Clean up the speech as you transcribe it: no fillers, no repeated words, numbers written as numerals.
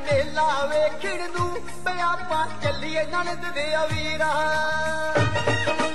ਮੇਲਾ ਵੇਖਣ ਨੂੰ ਵੇ ਆਪਾਂ ਚੱਲੀਏ ਨਣਦ ਦੇ ਵੀਰਾ।